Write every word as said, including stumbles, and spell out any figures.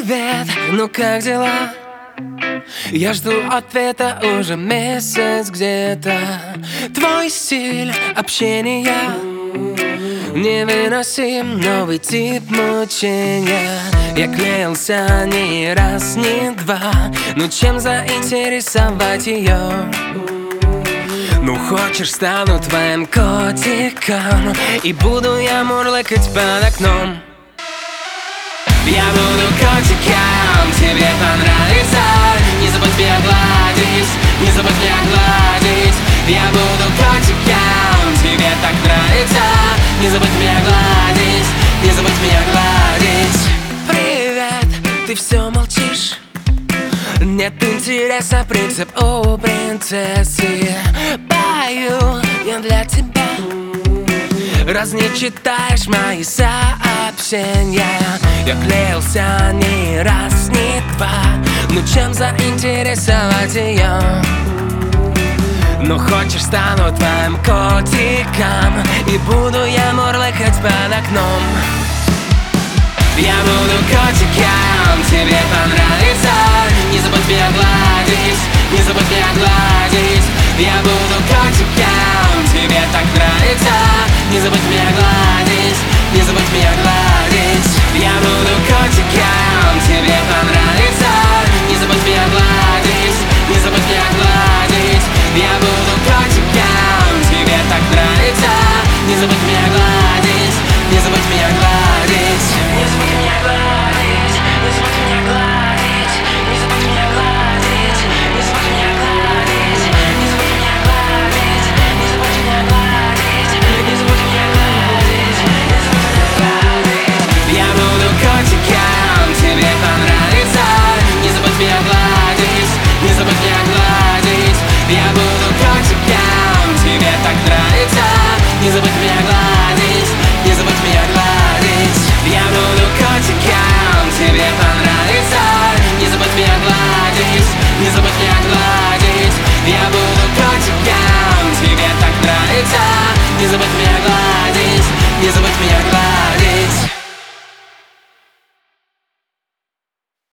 Привет, ну как дела? Я жду ответа уже месяц где-то. Твой стиль общения невыносим, новый тип мучения. Я клеился не раз, не два. Ну чем заинтересовать ее? Ну хочешь, стану твоим котиком, и буду я мурлыкать под окном. Я буду котиком, тебе понравится. Не забудь меня гладить, не забудь меня гладить. Я буду котиком, тебе так нравится. Не забудь меня гладить, не забудь меня гладить. Привет, ты все молчишь. Нет интереса, принцип у принцессы. Пою я для тебя. Раз не читаешь мои сообщения. Я клеился не раз, не два. Ну чем заинтересовать ее? Ну хочешь, стану твоим котиком, и буду я мурлыкать под окном. Я буду котиком, тебе понравится. Не забудь меня гладить, не забудь меня гладить. Я буду котиком, тебе так нравится. Не забудь меня гладить, не забудь меня гладить. Я буду котиком, тебе понравится. Не забудь меня гладить, не забудь меня гладить. Я буду котиком, тебе так нравится. Не забудь меня гладить, не забудь меня гладить. Не забудь меня гладить, не забудь меня гладить. Не забудь меня гладить, не забудь меня гладить. Не забудь меня гладить, не забудь меня гладить. Не забудь меня гладить, не забудь меня гладить. Я буду котиком, тебе понравится. Не забудь меня гладить, не забудь меня гладить. Я буду котиком, тебе так нравится. Не забудь меня гладить, не забудь меня гладить. Я буду котиком, тебе понравится. Не забудь меня гладить, не забудь меня гладить. Я буду котиком, тебе так нравится. Не забудь меня гладить, не забудь меня гладить.